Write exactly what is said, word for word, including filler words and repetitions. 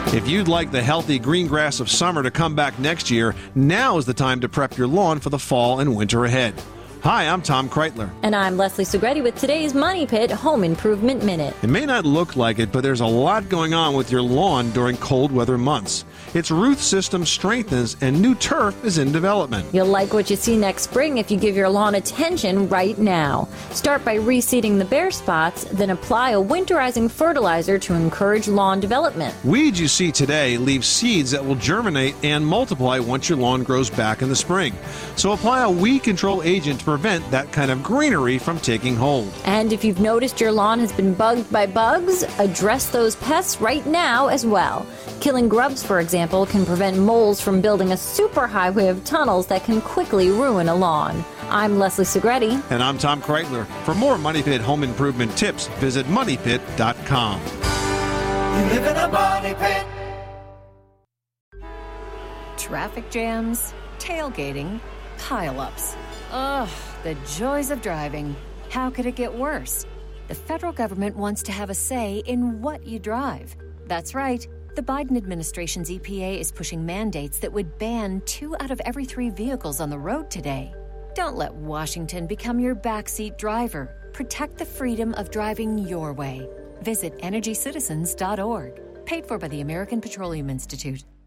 If you'd like the healthy green grass of summer to come back next year, now is the time to prep your lawn for the fall and winter ahead. Hi, I'm Tom Kreitler. And I'm Leslie Segretti with today's Money Pit Home Improvement Minute. It may not look like it, but there's a lot going on with your lawn during cold weather months. Its root system strengthens and new turf is in development. You'll like what you see next spring if you give your lawn attention right now. Start by reseeding the bare spots, then apply a winterizing fertilizer to encourage lawn development. Weeds you see today leave seeds that will germinate and multiply once your lawn grows back in the spring. So apply a weed control agent to prevent that kind of greenery from taking hold. And if you've noticed your lawn has been bugged by bugs, address those pests right now as well. Killing grubs, for example, can prevent moles from building a superhighway of tunnels that can quickly ruin a lawn. I'm Leslie Segretti. And I'm Tom Kreitler. For more Money Pit home improvement tips, visit money pit dot com. You live in a money pit. Traffic jams, tailgating, pile-ups. Ugh, the joys of driving. How could it get worse? The federal government wants to have a say in what you drive. That's right. The Biden administration's E P A is pushing mandates that would ban two out of every three vehicles on the road today. Don't let Washington become your backseat driver. Protect the freedom of driving your way. Visit energy citizens dot org. Paid for by the American Petroleum Institute.